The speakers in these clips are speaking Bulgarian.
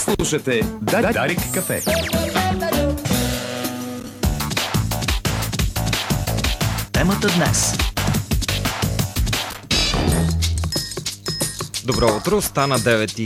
Слушате Дарик кафе. Темата днес. Добро утро, стана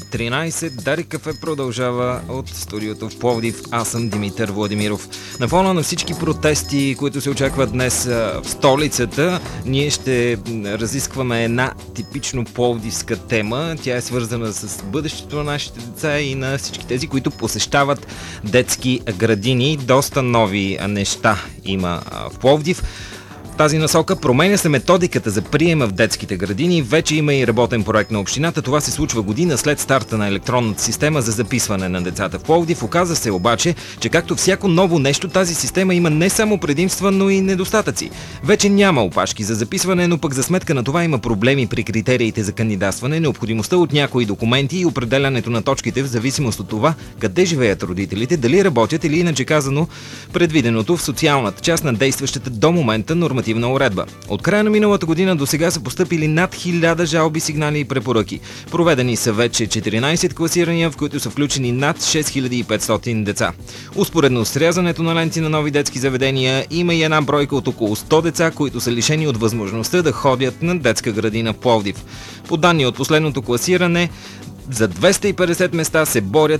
9:13. Дарик кафе продължава от студиото в Пловдив. Аз съм Димитър Владимиров. На фона на всички протести, които се очакват днес в столицата, ние ще разискваме една типично пловдивска тема. Тя е свързана с бъдещето на нашите деца и на всички тези, които посещават детски градини. Доста нови неща има в Пловдив. В тази насока променя се методиката за приема в детските градини. Вече има и работен проект на общината. Това се случва година след старта на електронната система за записване на децата в Пловдив. Оказа се обаче, че както всяко ново нещо, тази система има не само предимства, но и недостатъци. Вече няма опашки за записване, но пък за сметка на това има проблеми при критериите за кандидатстване, необходимостта от някои документи и определянето на точките в зависимост от това къде живеят родителите, дали работят или иначе казано предвиденото в социалната част на действащата до момента нормативна уредба. От края на миналата година до сега са постъпили над 1000 жалби, сигнали и препоръки. Проведени са вече 14 класирания, в които са включени над 6500 деца. Успоредно с срязането на ленти на нови детски заведения има и една бройка от около 100 деца, които са лишени от възможността да ходят на детска градина в Пловдив. По данни от последното класиране, за 250 места се борят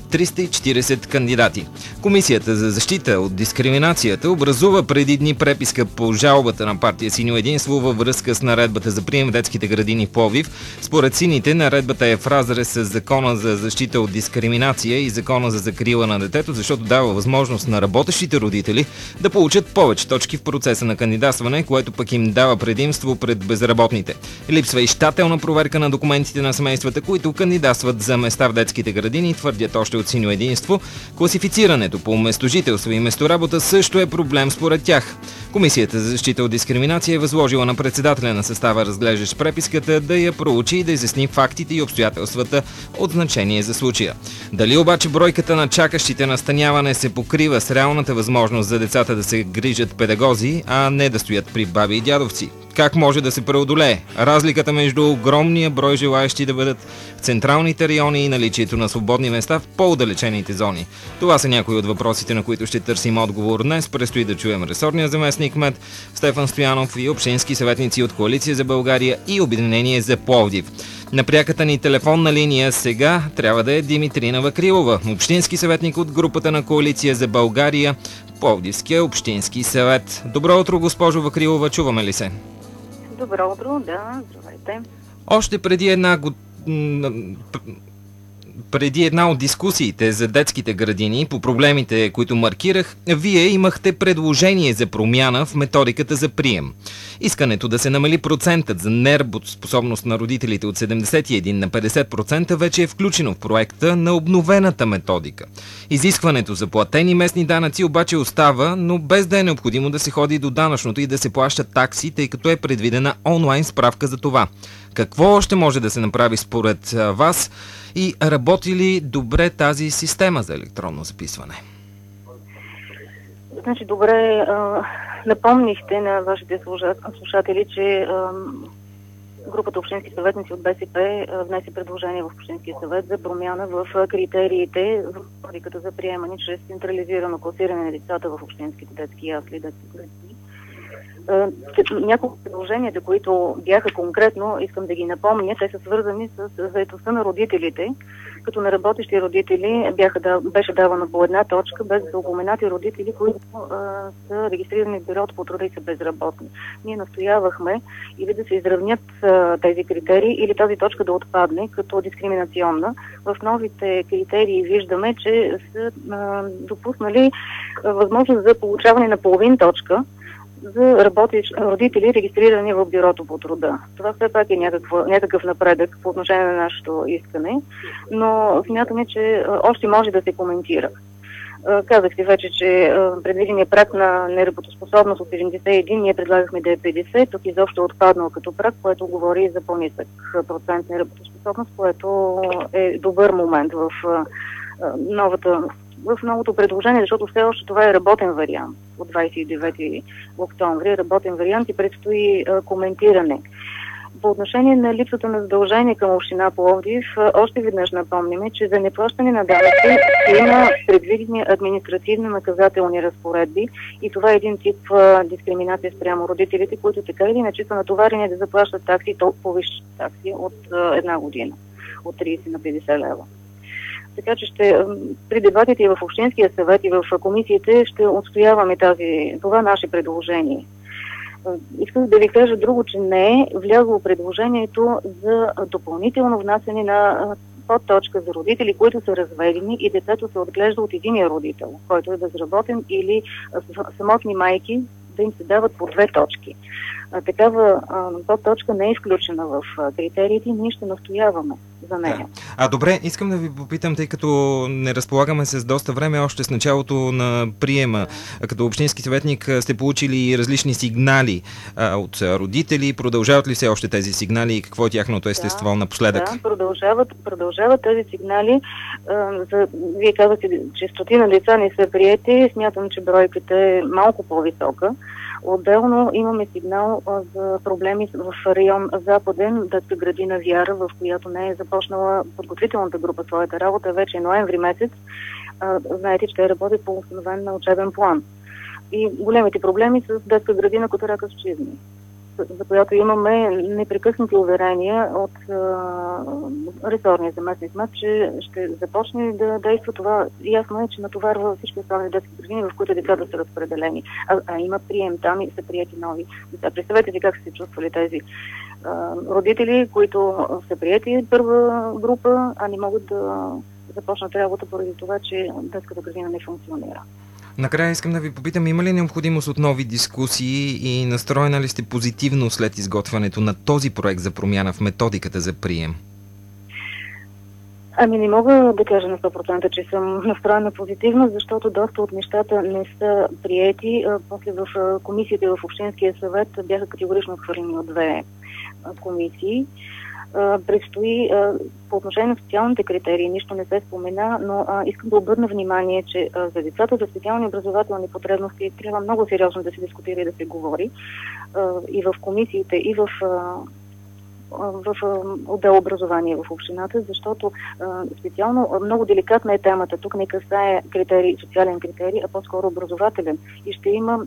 340 кандидати. Комисията за защита от дискриминацията образува преди дни преписка по жалбата на партия Синьо единство във връзка с наредбата за прием в детските градини в Пловдив. Според сините, наредбата е в разрез с Закона за защита от дискриминация и Закона за закрила на детето, защото дава възможност на работещите родители да получат повече точки в процеса на кандидатстване, което пък им дава предимство пред безработните. Липсва и щателна проверка на документите на семействата, които кандидатстват за места в детските градини, твърдят още от Синьо единство. Класифицирането по местожителство и месторабота също е проблем според тях. Комисията за защита от дискриминация е възложила на председателя на състава, разглеждащ преписката, да я проучи и да изясни фактите и обстоятелствата от значение за случая. Дали обаче бройката на чакащите настаняване се покрива с реалната възможност за децата да се грижат педагози, а не да стоят при баби и дядовци? Как може да се преодолее разликата между огромния брой желаещи да бъдат в централните райони и наличието на свободни места в по-удалечените зони? Това са някои от въпросите, на които ще търсим отговор днес. Предстои да чуем ресорния заместник кмет Стефан Стоянов и общински съветници от Коалиция за България и Обединение за Пловдив. На пряката ни телефонна линия сега трябва да е Димитрина Вакрилова, общински съветник от групата на Коалиция за България, Пловдивския общински съвет. Добро утро, госпожо Вакрилова, чуваме ли се? Добро утро, да, здравейте. Още преди една от дискусиите за детските градини по проблемите, които маркирах, вие имахте предложение за промяна в методиката за прием. Искането да се намали процентът за неработоспособност на родителите от 71 на 50% вече е включено в проекта на обновената методика. Изискването за платени местни данъци обаче остава, но без да е необходимо да се ходи до данъчното и да се плащат такси, тъй като е предвидена онлайн справка за това. Какво още може да се направи според вас и работи ли добре тази система за електронно записване? Значи, добре напомнихте на вашите слушатели, че групата общински съветници от БСП внесе предложение в Общинския съвет за промяна в критериите в методиката за приемане чрез централизирано класиране на децата в общинските детски ясли и детски градини. Няколко предложенията, които бяха конкретно, искам да ги напомня, те са свързани с заетостта на родителите. Като на работещи родители беше давано по една точка, без да са упоменати родители, които са регистрирани в бюрото по труда и са безработни. Ние настоявахме или да се изравнят тези критерии, или тази точка да отпадне като дискриминационна. В новите критерии виждаме, че са допуснали възможност за получаване на половин точка за родители, регистрирани в бюрото по труда. Това все пак е някакъв напредък по отношение на нашето искане, но смятаме, че още може да се коментира. Казах си вече, че предвиденият праг на неработоспособност от 71, ние предлагахме да е 50, тук изобщо е отпаднал като праг, което говори за по-нисък процент неработоспособност, което е добър момент в новото предложение, защото все още това е работен вариант от 29 октомври, работен вариант и предстои коментиране. По отношение на липсата на задължение към община Пловдив, още веднъж напомняме, че за неплащане на данъци има предвидени административно-наказателни разпоредби и това е един тип дискриминация спрямо родителите, които така или иначе са натоварени да заплащат такси, повече такси от една година, от 30 на 50 лева. Така че при дебатите и в Общинския съвет и в комисиите ще отстояваме това наше предложение. Искам да ви кажа друго, че не е влязло предложението за допълнително внасяне на подточка за родители, които са разведени и детето се отглежда от единия родител, който е безработен, или самотни майки, да им се дават по 2 точки. Такава подточка не е изключена в критериите и ние ще настояваме за нея. Добре, искам да ви попитам, тъй като не разполагаме с доста време, още с началото на приема, като общински съветник сте получили различни сигнали от родители. Продължават ли все още тези сигнали и какво е тяхното естество напоследък? Да, продължават тези сигнали. Вие казвате, че 100 деца не са приети. Смятам, че бройката е малко по-висока. Отделно имаме сигнал за проблеми в район Западен, детска градина Вяра, в която не е започнала подготвителната група своята работа вече ноември месец. Знаете, че те работят по установен на учебен план. И големите проблеми с детска градина Котарака с Чизми, за която имаме непрекъснати уверения от ресорния заместник МАД, че ще започне да действа това. Ясно е, че натоварва всички останали детски градини, в които децата са разпределени. Има прием там и са приети нови деца. Представете ви как са се чувствали тези родители, които са приети първа група, а не могат да започнат работа поради това, че детската градина не функционира. Накрая искам да ви попитам, има ли необходимост от нови дискусии и настроена ли сте позитивно след изготвянето на този проект за промяна в методиката за прием? Не мога да кажа на 100%, че съм настроена позитивно, защото доста от нещата не са приети. После в комисията и в Общинския съвет бяха категорично отхвърлени от 2 комисии. Предстои по отношение на социалните критерии, нищо не се спомена, но искам да обърна внимание, че за децата за специални образователни потребности трябва много сериозно да се дискутира и да се говори и в комисиите, и в отдел образование в общината, защото специално много деликатна е темата. Тук не касае социален критерий, а по-скоро образователен. И ще има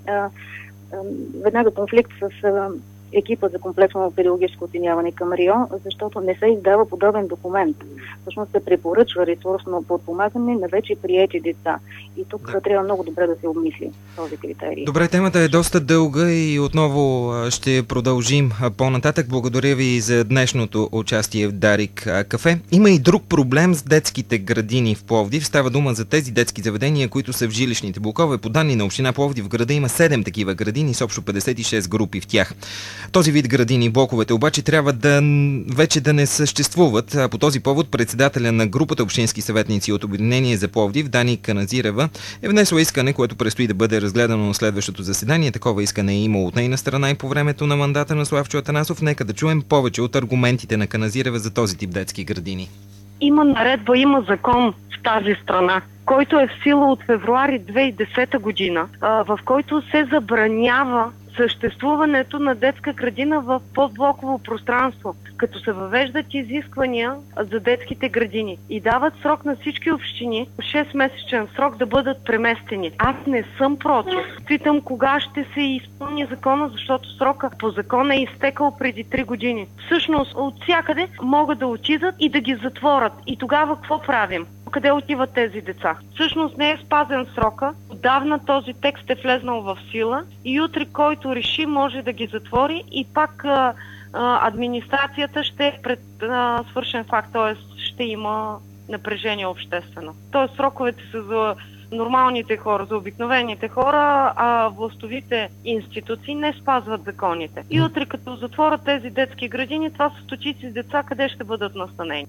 веднага конфликт с екипа за комплексно педагогическо оценяване към РИО, защото не се издава подобен документ. Всъщност се препоръчва ресурсно подпомагане на вече приети деца. И тук трябва много добре да се обмисли този критерий. Добре, темата е доста дълга и отново ще продължим по-нататък. Благодаря ви за днешното участие в Дарик кафе. Има и друг проблем с детските градини в Пловдив. Става дума за тези детски заведения, които са в жилищните блокове. По данни на община Пловдив в града има 7 такива градини с общо 56 групи в тях. Този вид градини, блоковете обаче трябва вече да не съществуват. По този повод председателя на групата общински съветници от Обединение за Пловдив, Дани Каназирева, е внесла искане, което предстои да бъде разгледано на следващото заседание. Такова искане е имало от нейна страна и по времето на мандата на Славчо Атанасов. Нека да чуем повече от аргументите на Каназирева за този тип детски градини. Има наредба, има закон в тази страна, който е в сила от февруари 2010 година, в който се забранява съществуването на детска градина в подблоково пространство, като се въвеждат изисквания за детските градини и дават срок на всички общини, 6-месечен срок да бъдат преместени. Аз не съм против. Питам кога ще се изпълни закона, защото срока по закона е изтекал преди 3 години. Всъщност от всякъде могат да отидат и да ги затворят. И тогава какво правим? Къде отиват тези деца? Всъщност не е спазен срока. Отдавна този текст е влезнал в сила и утре който реши може да ги затвори и пак администрацията ще е пред свършен факт, т.е. ще има напрежение обществено. Т.е. сроковете са за нормалните хора, за обикновените хора, а властовите институции не спазват законите. И утре като затворят тези детски градини, това са стотици деца, къде ще бъдат настанени.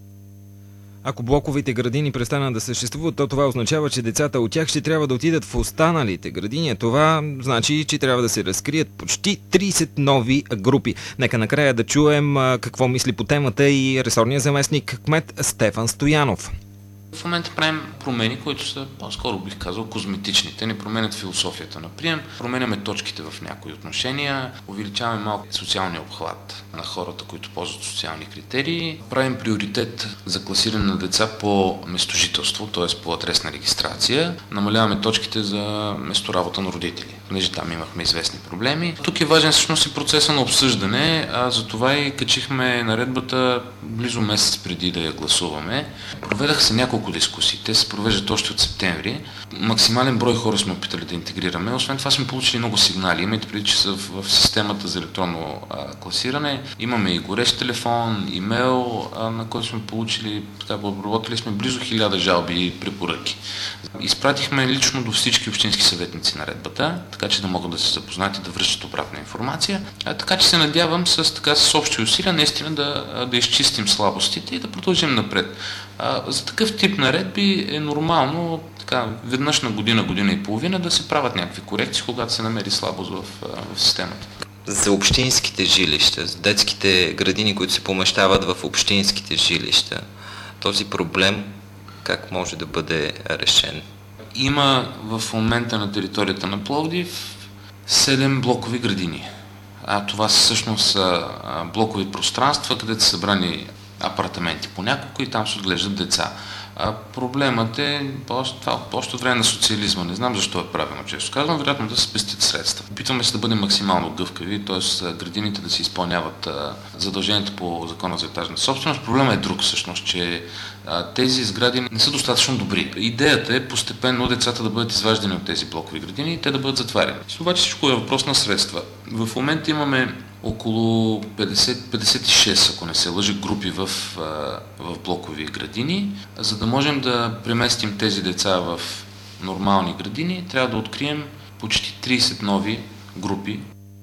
Ако блоковите градини престанат да съществуват, то това означава, че децата от тях ще трябва да отидат в останалите градини. Това значи, че трябва да се разкрият почти 30 нови групи. Нека накрая да чуем какво мисли по темата и ресорния заместник кмет Стефан Стоянов. В момента правим промени, които са по-скоро бих казал козметични. Те не променят философията на прием, променяме точките в някои отношения, увеличаваме малко социалния обхват на хората, които ползват социални критерии. Правим приоритет за класиране на деца по местожителство, т.е. по адресна регистрация. Намаляваме точките за месторабота на родители, понеже там имахме известни проблеми. Тук е важен всъщност и процеса на обсъждане, затова и качихме наредбата близо месец преди да я гласуваме. Проведаха се няколко дискусии. Те се провеждат още от септември. Максимален брой хора сме опитали да интегрираме. Освен това сме получили много сигнали. Имайте преди, че са в системата за електронно класиране. Имаме и горещ телефон, имейл, на който сме получили, обработили сме близо 1000 жалби и препоръки. Изпратихме лично до всички общински съветници наредбата, така че да могат да се запознат и да връщат обратна информация. Така че се надявам с общи усилия наистина да изчистим слабостите и да продължим напред. За такъв тип наредби е нормално веднъж на година и половина да се правят някакви корекции, когато се намери слабост в системата. За общинските жилища, за детските градини, които се помещават в общинските жилища, този проблем как може да бъде решен? Има в момента на територията на Пловдив 7 блокови градини. Това всъщност са блокови пространства, където са събрани апартаменти по няколко и там се отглеждат деца. Проблемът е още време на социализма. Не знам защо е правилно, често казвам, вероятно да се спестят средства. Опитваме се да бъдем максимално гъвкави, т.е. градините да се изпълняват задълженията по закона за етажна собственост. Проблемът е друг всъщност, че тези сгради не са достатъчно добри. Идеята е постепенно децата да бъдат изваждани от тези блокови градини и те да бъдат затваряни. Обаче всичко е въпрос на средства. В момента имаме около 56, ако не се лъжи, групи в блокови градини. За да можем да преместим тези деца в нормални градини, трябва да открием почти 30 нови групи.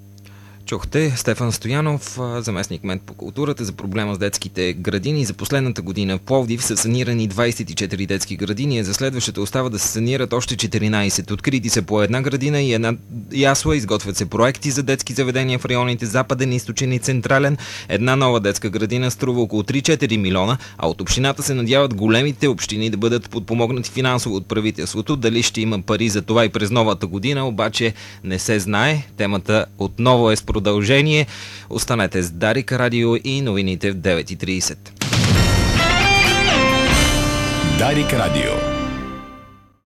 Чухте Стефан Стоянов, заместник-кмет по културата, за проблема с детските градини. За последната година в Пловдив са санирани 24 детски градини, а за следващата остава да се санират още 14. Открити са по една градина и една ясла, изготвят се проекти за детски заведения в районите Западен, Източен и Централен. Една нова детска градина струва около 3-4 милиона, а от общината се надяват големите общини да бъдат подпомогнати финансово от правителството. Дали ще има пари за това и през новата година, обаче не се знае. Темата отново е с продължение. Останете с Дарик Радио и новините в 9:30. Дарик Радио.